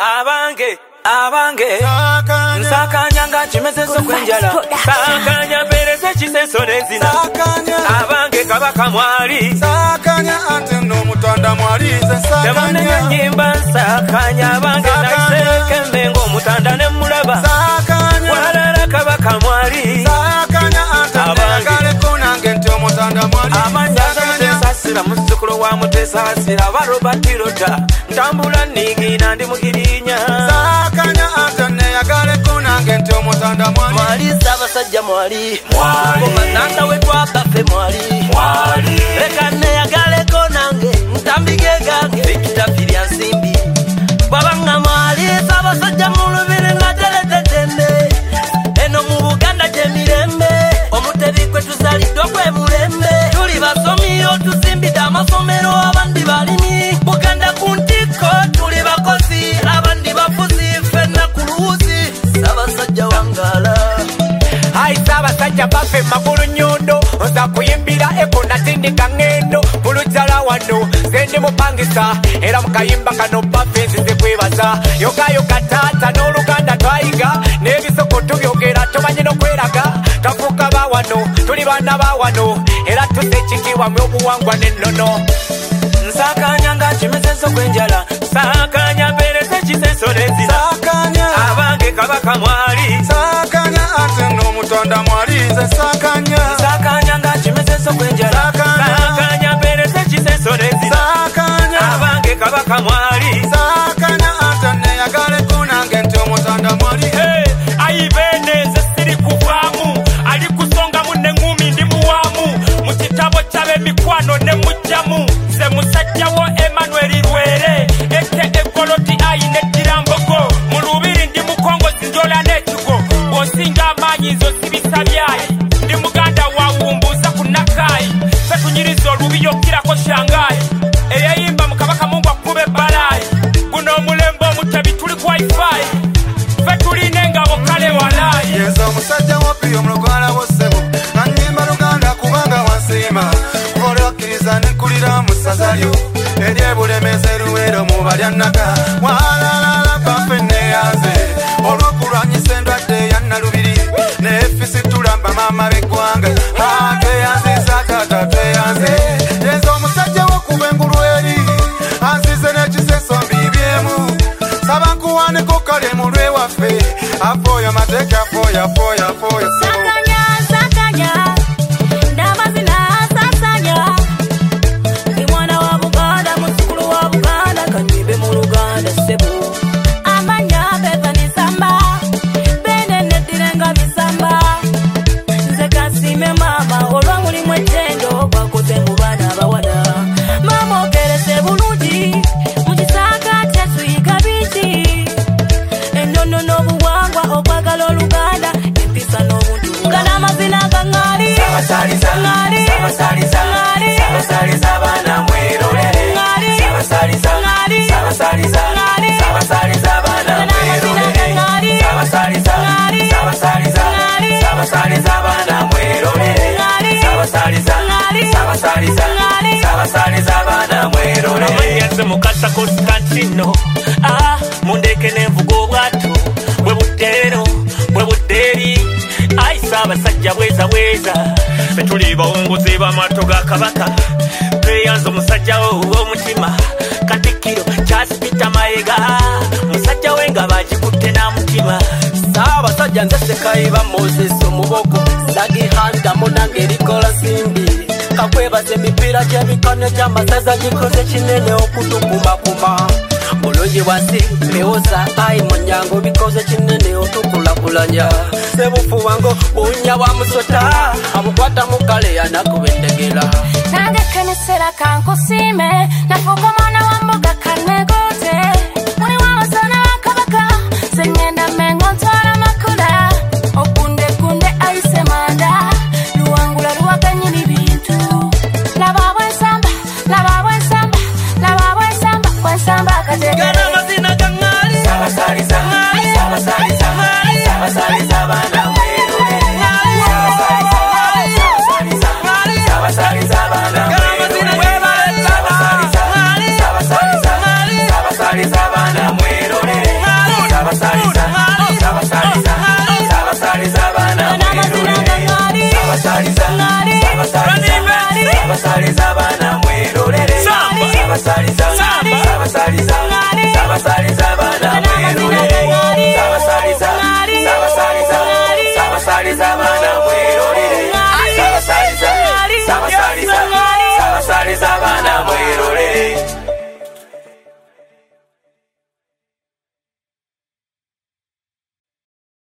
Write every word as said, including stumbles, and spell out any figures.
Abange, abange, nsakanya nga kimezeso kwenjala, sakanya pereze kiseso nezina, abange kabaka mwali, sakanya ante no mutanda mwali, sakanya temane nyimba sakanya abange naiseke mengo mutanda ne mulaba, sakanya walala kabaka mwali, sakanya ante negale kunange nti omutanda mwali, amanya sasira musukulu wa mutesasira barobatirota, ntambula nigina ndi mugirinya, sakanya ante negale kunange nti omutanda mwali, mwali sabasajja mwali, mwali komananda wetwakafe mwali, mwali leka negale konange ntambige gange vikitafirya nsimbi, babanga mwali sabasajja mulubire nga teletetende, eno mu Buganda gyemirembe, omutebi kwe tuzaliddwa kwe mulembe, tuli basomi otusimbidde amasomero abandi balimi, Buganda ku ntiko tuli bakozi abandi bafuzi ffenna ku luwuzi, Ssaabasajja Wangala. Ayi Ssaabasajja bafe magulu nyondo, nza kuyimbira eko natindika ngendo, bulujala wano zendi mupangisa, era mukayimba kano bafe nzize kwebaza, yokayoka taata n'Oluganda twayiga, n'ebisoko tubyogera tumanyi n'okweraga, tafuuka bawano tuli baana bawano, era tuze ekitiibwa mu obuwangwa n'ennono. Nsakanya nga kimezeso kwenjala, sakanya mpereze kiseso n'enzina, sakanya abange kabaka mwali, sakanya ate n'omutanda mwali, nze sakanya sakanya nga kimezeso kwenjala, sakanya mpereze kiseso n'enzina, sakanya abange kabaka mwali, sakanya ate negale kunange nti omutanda mwali. hey, ayibeneze siri kuvaamu, ali kusongamu n'engumi ndi muwaamu, mu kitabo ky'ab'emikwano ne mujjamu, nze musajjawo Emmanuel Lwere, eke egoloti ayine Tirambogo, mu lubiri ndi mukongozi njola n'ekigo, bw'osinga amaanyi nzo sibisabyayi, ndi muganda wawumbuuza ku Nakayi, ffe tunyiriza olubi yokkirako Shanghai, eyayimba mu Kabaka Mungu akkube balaayi, guno omulembe omutabi tuli ku wifi, ffe tulina engabo kale walaayi. Yenza omusajja wappi omulugwala w'ossebo, nanyimba Luganda kubanga wansiima, kuba okkiriza nenkulira mu ssaza lyo, ery'ebulemeze Luweero mu balyannaka, walalala bafe neyanze, olw'okulwanyisa endwadde ya Nalubiri, n'effisi tulamba maama b'eggwanga, tweyanziza taata tweyanze, yenza omusajja w'okuba engulu eri, anzize n'ekiseso mbibyemu, saba nkuwaaneko kale mu lwewaffe, afooyo amateeka afooyo afooyo afooyo. Sakanya, sakanya, ndamazina sasanya, ndi mwana wa Buganda, musukulu wa Buganda, kanyimbe mu Luganda ssebo, amanya beva nisamba, bene nedirenga bisamba, nze kasime mama olwa mulimu ettendo gwakoze mu baana abawala, mama ogerese bulungi mu kisaaka tetuyiga biki, ennono n'obuwangwa okwagala Oluganda, empisa n'obuntu ngala amazina ga ŋŋaali, ŋŋaali, ŋŋaali, Abaana mwerolere, ŋŋaali, Sabasaliza, ŋŋaali, Sabasaliza, ŋŋaali, Sabasaliza abaana ngala amazina ga mwerolere, ŋŋaali, Sabasaliza, ŋŋaali, Sabasaliza, ŋŋaali, Sabasaliza abaana mwerolere, ŋŋaali, Sabasaliza, ŋŋaali, Sabasaliza, ŋŋaali, Sabasaliza abaana mwerolere. Amanyanze mukasa Konstantino, ah, mundeke n'envuga obwato, bwe buteero, bwe buteeri, ayi Ssaabasajja bweza bweza, ffe tuli bawunguzi b'amaato ga Kabaka, tweyanze omusajja w'omutima, Katikkiro Charles Peter Mayiga, musajja we nga bakikutte n'amutima, Ssaabasajja nze Sekayiba Moses omuboko, Lagi Hunter munange erikola nsimbi, kakwebaza emipiira gy'emikono gy'amasaza gikoze kinene okutukumakuma, bulungi bwasi biwuza ayi munyango bikoze kinene otukulakulanya, sebufuwango bunya bwa musota, abukwata mu kale yanakuba endegera, nange kenesera kankusiime, nafuuka omwana wa mbuga kanegote, muli w'abasaana ba Kabaka, nze ngenda Mmengo ntwala makula, okundekunde ayise manda, luwangula luwaganyini bintu, laba bwensamba, laba bwensamba, laba bwensamba, bwensamba akategere. Gana amazina ga ŋŋaali, Sabasaliza, Sabasaliza, Sabasaliza abaana mwerolere, Sabasaliza, Sabasaliza, Sabasaliza abaana mwerolere, Sabasaliza, Sabasaliza, Sabasaliza bana mwerolere sabasaliza sabasaliza sabasaliza bana mwerolere sabasaliza sabasaliza sabasaliza bana mwerolere sabasaliza sabasaliza sabasaliza